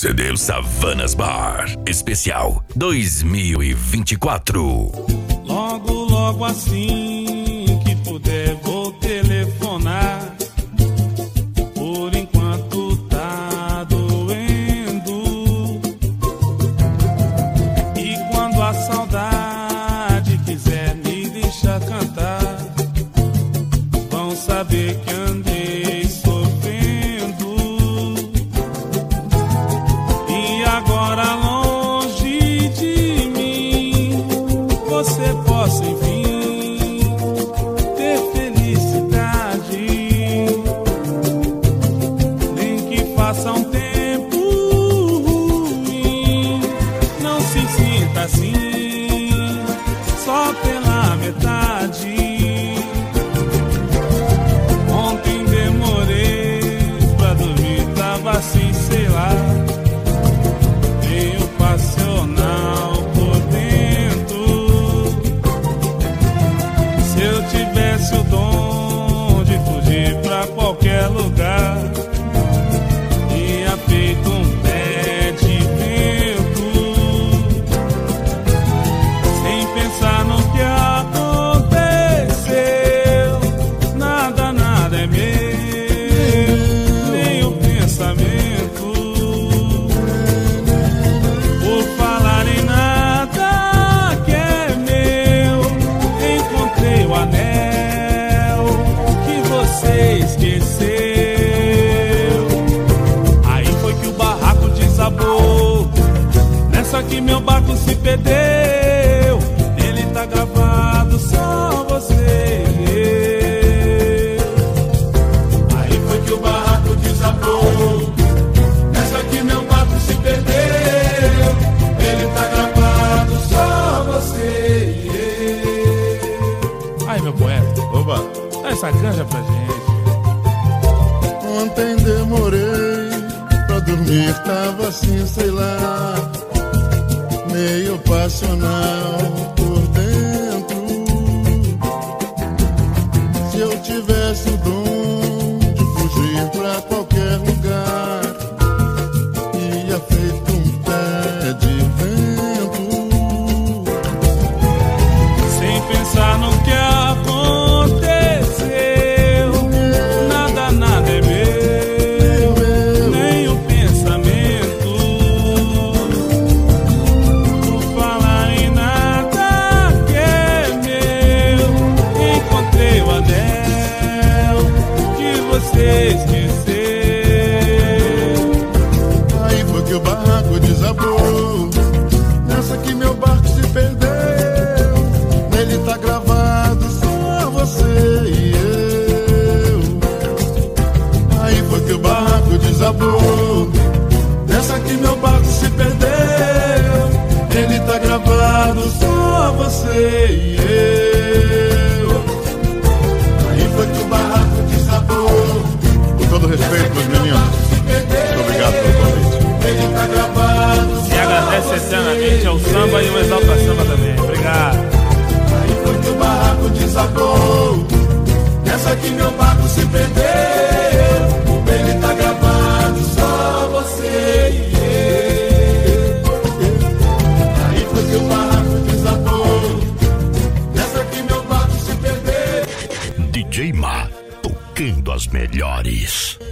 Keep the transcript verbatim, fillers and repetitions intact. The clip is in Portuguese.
C D Savanas Bar Especial dois mil e vinte e quatro. Logo, logo assim que puder vou telefonar. Por enquanto tá doendo. E quando a saudade quiser me deixar cantar, vão saber que andei sofrendo. E agora longe de mim, você possa enfim ter felicidade. Nem que faça um tempo ruim, não se sinta assim só pela metade. Ontem demorei pra dormir, tava assim, sei lá, meio passional por dentro. Se eu tivesse o dom de fugir pra qualquer lugar, ia feito um pé de vento, sem pensar no que aconteceu. Nada, nada é meu, nem o pensamento. Por falar em nada que é meu, encontrei o anel que você esqueceu. Aí foi que o barraco desabou, nessa que meu barco se perdeu. Ele tá gravado, só você e eu. Aí foi que o barraco desabou, nessa que meu barco se perdeu. Ele tá gravado, só você e eu. Aí, meu poeta, Oba! dá essa canja pra gente. Ontem demorei pra dormir, tava assim, sei lá, meio passional por dentro. Se eu tivesse o dom de fugir pra qualquer lugar, ia feito um pé de vento, Sem pensar no que aconteceu. Nada, nada é meu, nem o pensamento. Por falar em nada que é meu, encontrei o anel que você esqueceu. aí foi que o barraco desabou, nessa que meu barco se perdeu. Nele tá gravado só você e eu. Aí foi que o barraco desabou, nessa que meu barco se perdeu. Nele tá gravado só você e eu. Aí foi que o barraco desabou. Com todo respeito, meus meninos, muito obrigado pelo convite. Ele tá gravado. E agradece eternamente ao samba e o Exalta Samba também. Obrigado. Aí foi que o barraco desabou, nessa que meu barco se perdeu. Ele tá gravado, só você e eu. Aí foi que o barraco desabou, nessa que meu barco se perdeu. D J Ma, tocando as melhores.